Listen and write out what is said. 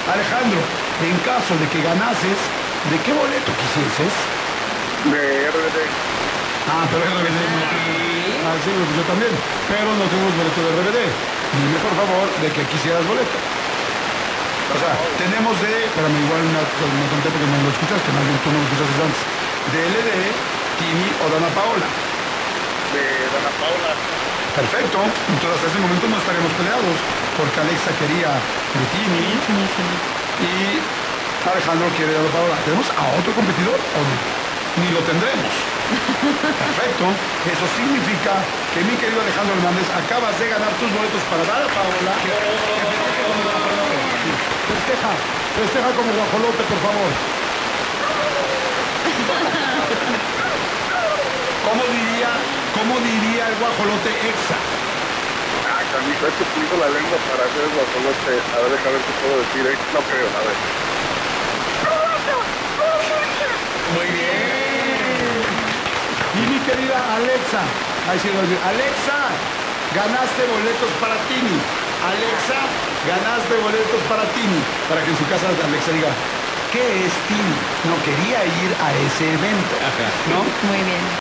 Alejandro, en caso de que ganases, ¿de qué boleto quisieses? De RBD. Ah, pero RBD no. Ah, sí, pues yo también. Pero no tenemos boleto de RBD. Dime, por favor, de qué quisieras boleto. O sea, tenemos de... Espérame, igual me conté porque no lo escuchaste, más bien tú no lo escuchaste antes. De LD, Tini o Dana Paola. De Dana Paula. Perfecto. Entonces, hasta ese momento no estaríamos peleados, porque Alexa quería de Tini y Alejandro quiere de Dana Paola. ¿Tenemos a otro competidor o no? Ni lo tendremos. Perfecto. Eso significa que mi querido Alejandro Hernández acabas de ganar tus boletos para Dana Paola. Festeja, festeja como guajolote, por favor. ¿Cómo diría el guajolote exa? Ah, canijo, es que utilizo la lengua para hacer el guajolote. A ver, déjame ver qué puedo decir, ¿eh? No creo, a ver. Muy bien. Y mi querida Alexa, ahí sí lo voy a decir, Alexa, ganaste boletos para Tini. Alexa, ganaste boletos para Tini. Para que en su casa Alexa diga, ¿qué es Tini? No quería ir a ese evento, ¿no? Muy bien.